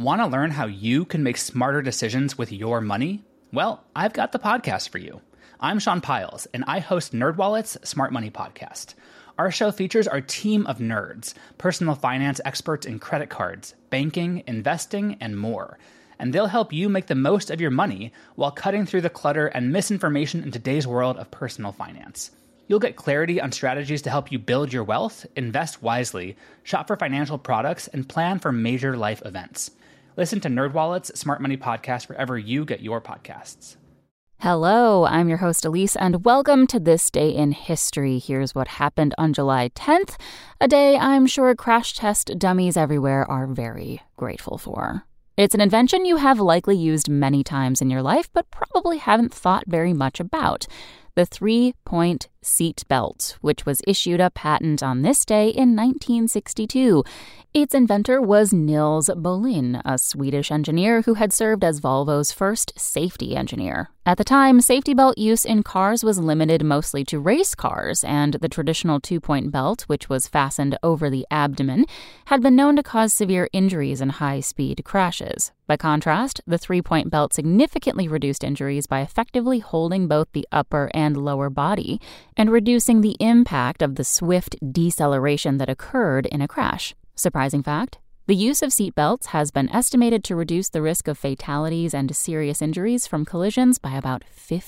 Want to learn how you can make smarter decisions with your money? Well, I've got the podcast for you. I'm Sean Piles, and I host NerdWallet's Smart Money Podcast. Our show features our team of nerds, personal finance experts in credit cards, banking, investing, and more. And they'll help you make the most of your money while cutting through the clutter and misinformation in today's world of personal finance. You'll get clarity on strategies to help you build your wealth, invest wisely, shop for financial products, and plan for major life events. Listen to NerdWallet's Smart Money Podcast wherever you get your podcasts. Hello, I'm your host Elise, and welcome to This Day in History. Here's what happened on July 10th, a day I'm sure crash test dummies everywhere are very grateful for. It's an invention you have likely used many times in your life, but probably haven't thought very much about. The three-point seat belt, which was issued a patent on this day in 1962. Its inventor was Nils Bohlin, a Swedish engineer who had served as Volvo's first safety engineer. At the time, safety belt use in cars was limited mostly to race cars, and the traditional two-point belt, which was fastened over the abdomen, had been known to cause severe injuries in high-speed crashes. By contrast, the three-point belt significantly reduced injuries by effectively holding both the upper and lower body and reducing the impact of the swift deceleration that occurred in a crash. Surprising fact, the use of seatbelts has been estimated to reduce the risk of fatalities and serious injuries from collisions by about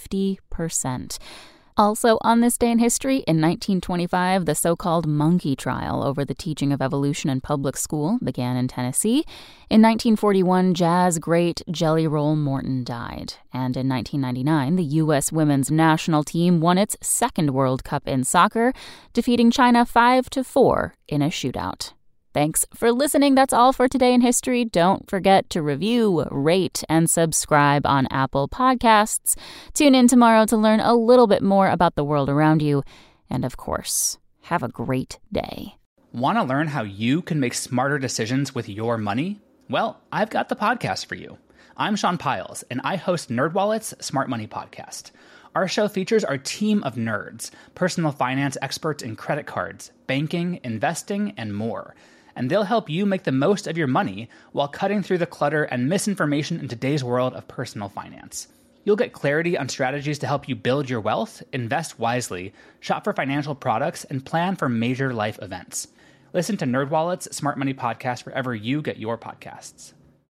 50%. Also on this day in history, in 1925, the so-called monkey trial over the teaching of evolution in public school began in Tennessee. In 1941, jazz great Jelly Roll Morton died. And in 1999, the U.S. women's national team won its second World Cup in soccer, defeating China 5-4 in a shootout. Thanks for listening. That's all for today in history. Don't forget to review, rate, and subscribe on Apple Podcasts. Tune in tomorrow to learn a little bit more about the world around you. And of course, have a great day. Want to learn how you can make smarter decisions with your money? Well, I've got the podcast for you. I'm Sean Piles, and I host NerdWallet's Smart Money Podcast. Our show features our team of nerds, personal finance experts in credit cards, banking, investing, and more. And they'll help you make the most of your money while cutting through the clutter and misinformation in today's world of personal finance. You'll get clarity on strategies to help you build your wealth, invest wisely, shop for financial products, and plan for major life events. Listen to NerdWallet's Smart Money Podcast wherever you get your podcasts.